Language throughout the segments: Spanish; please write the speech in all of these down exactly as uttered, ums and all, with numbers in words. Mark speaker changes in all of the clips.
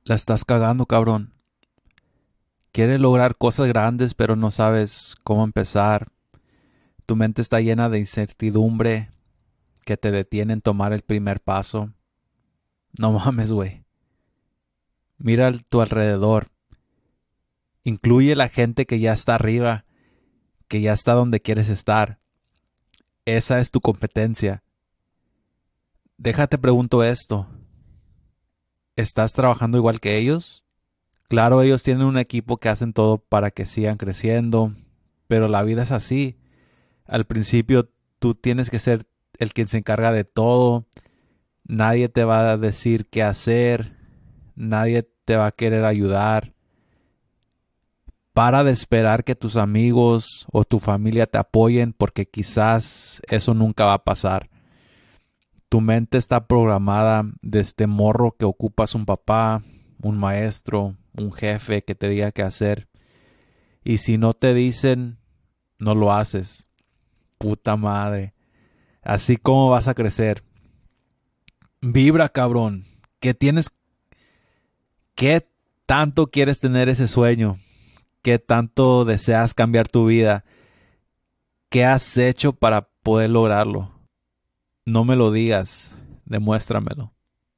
Speaker 1: La estás cagando, cabrón. Quieres lograr cosas grandes, pero no sabes cómo empezar. Tu mente está llena de incertidumbre que te detiene en tomar el primer paso. No mames, güey. Mira a tu alrededor. Incluye la gente que ya está arriba, que ya está donde quieres estar. Esa es tu competencia. Déjate pregunto esto. ¿Estás trabajando igual que ellos? Claro, ellos tienen un equipo que hacen todo para que sigan creciendo, pero la vida es así. Al principio tú tienes que ser el quien se encarga de todo. Nadie te va a decir qué hacer. Nadie te va a querer ayudar. Para de esperar que tus amigos o tu familia te apoyen porque quizás eso nunca va a pasar. Tu mente está programada desde morro que ocupas un papá, un maestro, un jefe que te diga qué hacer. Y si no te dicen, no lo haces. Puta madre. Así como vas a crecer. Vibra, cabrón. ¿Qué tienes? ¿Qué tanto quieres tener ese sueño? ¿Qué tanto deseas cambiar tu vida? ¿Qué has hecho para poder lograrlo? No me lo digas, demuéstramelo.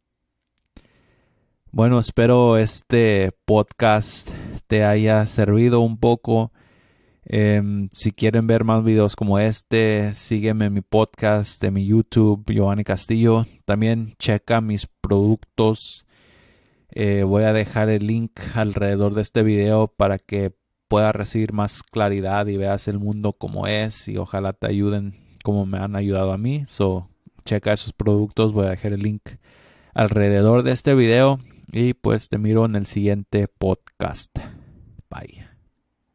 Speaker 1: Bueno, espero este podcast te haya servido un poco. Eh, si quieren ver más videos como este, sígueme en mi podcast de mi YouTube, Giovanni Castillo. También checa mis productos. Eh, voy a dejar el link alrededor de este video para que puedas recibir más claridad y veas el mundo como es y ojalá te ayuden como me han ayudado a mí. So, checa esos productos. Voy a dejar el link alrededor de este video y pues te miro en el siguiente podcast. Bye.